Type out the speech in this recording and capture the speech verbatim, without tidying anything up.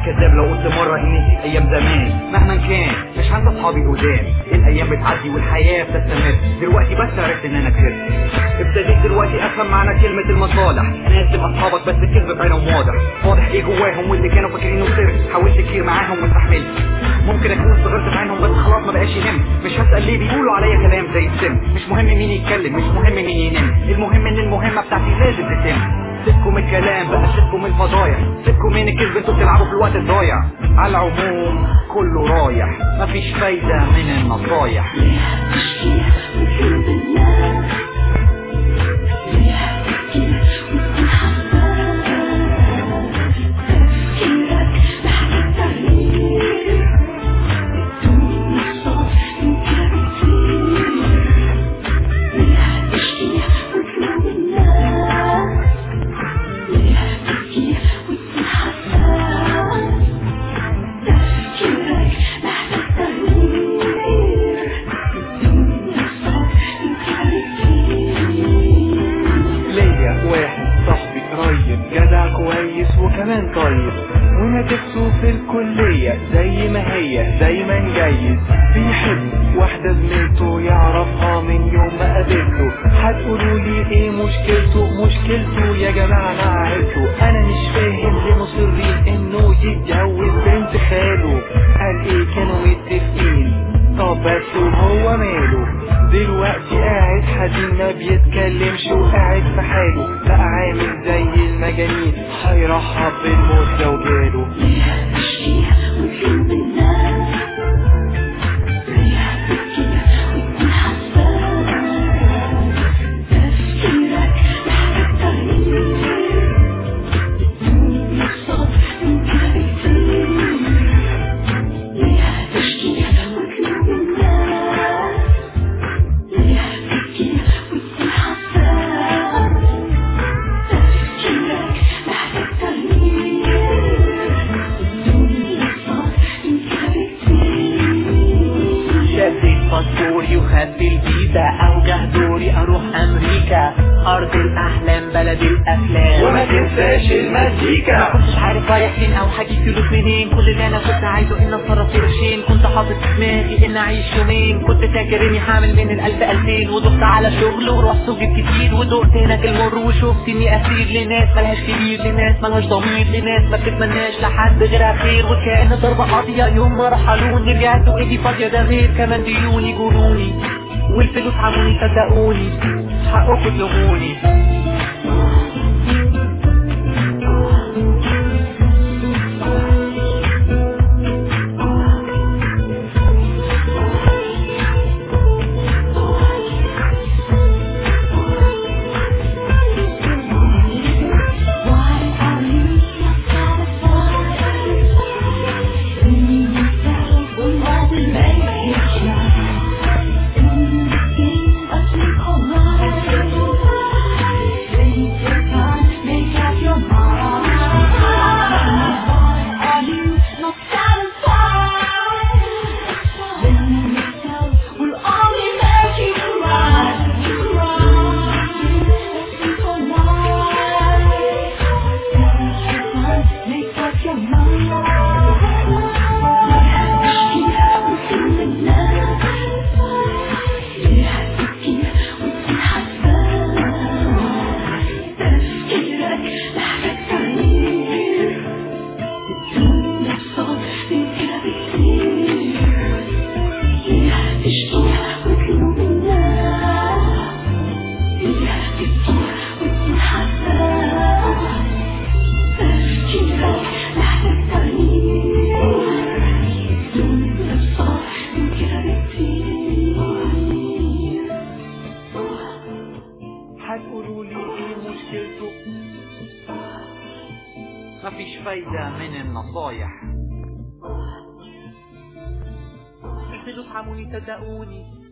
كذاب لو قلت مرة ان دي ايام زمان. مهما كان مش هنسى اصحابي القدام، الايام بتعدي والحياة بتستمر. دلوقتي بس عرفت ان انا كبرت، ابتديت دلوقتي افهم معنى كلمة المصالح. ناس تبقى اصحابك بس الكذب بعينهم واضح، واضح ايه جواهم واللي كانوا فاكرينه سر. حاولت كتير معاهم واستحملت، ممكن اكون صغرت في عينهم بس خلاص ما بقاش يهم. مش هسأل ليه بيقولوا عليا كلام زي السم. مش مهم مين يتكلم، مش مهم مين ينام، المهم ان المهمة بتاعتي لازم تتم. سيبكم الكلام بقى، سيبكم الفضايح، سيبكم من الكذب، انتوا بتلعبوا في الوقت الضايع. على العموم كله رايح، مفيش فايدة من النصايح. وكمان طيب ونتيجته في الكلية زي ما هي دايما جيد. بيحب واحدة زميلته يعرفها من يوم ما قابلته. هتقولوا لي ايه مشكلته؟ مشكلته يا جماعة مع عيلته. انا مش فاهم ليه مصرين انه يتجوز بنت خاله. قال ايه كانوا متفقين، طب بس وهو ماله؟ دلوقتي قاعد حزين ما بيتكلمش وقاعد في حاله. بقى عامل زي المجانين هيرحب بالموت لو جاله. باسبوري وخدت الفيزا، اوجه دوري اروح امريكا، ارض الاحلام بلد الافلام. وما تنساش المزيكا. ما كنتش عارف رايح فين او هجيب فلوس منين. كل اللي انا كنت عايزه ان اتصرف في قرشين. كنت حاطط في دماغي ان اعيش يومين. كنت فاكر اني حامل من الالف الفين، ودقت على شغل ورحت سوق كتير، ودقت هناك المر وشفت اني اسير لناس ملهاش كبير، لناس ملهاش ضمير، لناس ما بتتمناش لحد غيرها خير. وكأن ضربة قاضية يوم ما رحلوني، رجعت وايدي فاضية ده غير كمان ديوني جروني، والفلوس عموني صدقوني حقكم تلوموني. هتقولوا لي ايه مشكلته؟ مفيش فايدة من النصايح. الفلوس عموني صدقوني